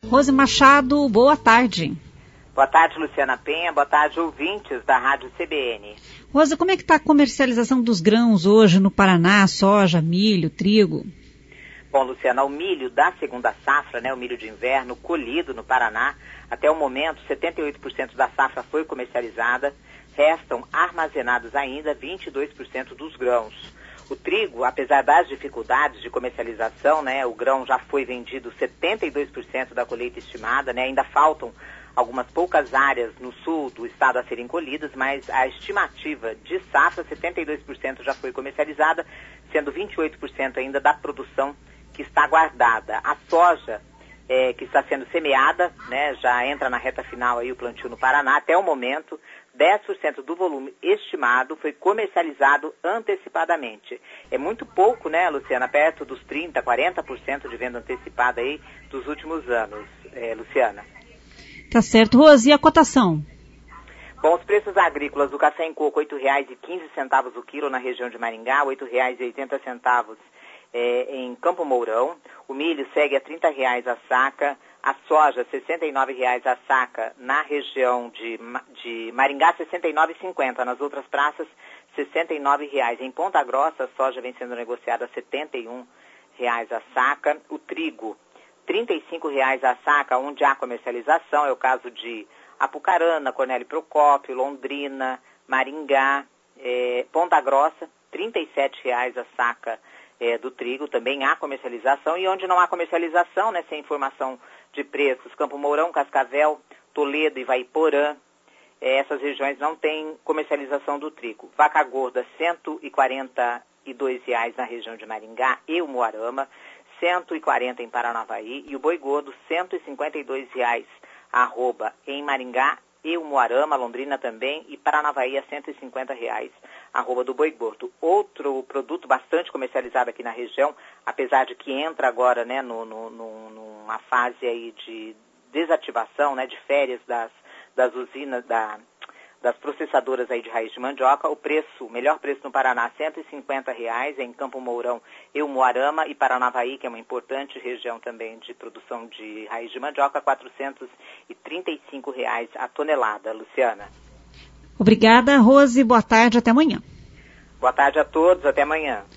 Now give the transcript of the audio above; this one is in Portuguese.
Rose Machado, boa tarde. Boa tarde, Luciana Penha. Boa tarde, ouvintes da Rádio CBN. Rose, como é que está a comercialização dos grãos hoje no Paraná? Soja, milho, trigo? Bom, Luciana, o milho da segunda safra, o milho de inverno, colhido no Paraná, até o momento, 78% da safra foi comercializada, restam armazenados ainda 22% dos grãos. O trigo, apesar das dificuldades de comercialização, o grão já foi vendido 72% da colheita estimada, ainda faltam algumas poucas áreas no sul do estado a serem colhidas, mas a estimativa de safra, 72% já foi comercializada, sendo 28% ainda da produção que está guardada. A soja, que está sendo semeada, já entra na reta final aí o plantio no Paraná, até o momento, 10% do volume estimado foi comercializado antecipadamente. É muito pouco, Luciana? Perto dos 30%, 40% de venda antecipada aí dos últimos anos, Luciana. Tá certo. Rose, e a cotação? Bom, os preços agrícolas do café em coco, R$ 8,15 o quilo na região de Maringá, R$ 8,80 em Campo Mourão. O milho segue a R$ 30 a saca. A soja, R$ 69 a saca na região de Maringá, R$ 69,50. Nas outras praças, R$ 69. Em Ponta Grossa, a soja vem sendo negociada a R$ 71 a saca. O trigo, R$ 35 a saca, onde há comercialização. É o caso de Apucarana, Cornélio Procópio, Londrina, Maringá, Ponta Grossa, R$ 37 a saca do trigo. Também há comercialização. E onde não há comercialização, sem informação de preços, Campo Mourão, Cascavel, Toledo e Ivaiporã, essas regiões não têm comercialização do trigo. Vaca gorda, R$ 142 na região de Maringá e Umuarama, R$ 140 em Paranavaí, e o boi gordo, R$ 152 arroba em Maringá e Umuarama, Londrina também, e Paranavaí a R$ 150 arroba do boi gordo. Outro produto bastante comercializado aqui na região, apesar de que entra agora numa fase aí de desativação, de férias das usinas, das processadoras aí de raiz de mandioca, o melhor preço no Paraná, R$ 150 em Campo Mourão e Umuarama, e Paranavaí, que é uma importante região também de produção de raiz de mandioca, R$ 435 a tonelada. Luciana. Obrigada, Rose. Boa tarde, até amanhã. Boa tarde a todos, até amanhã.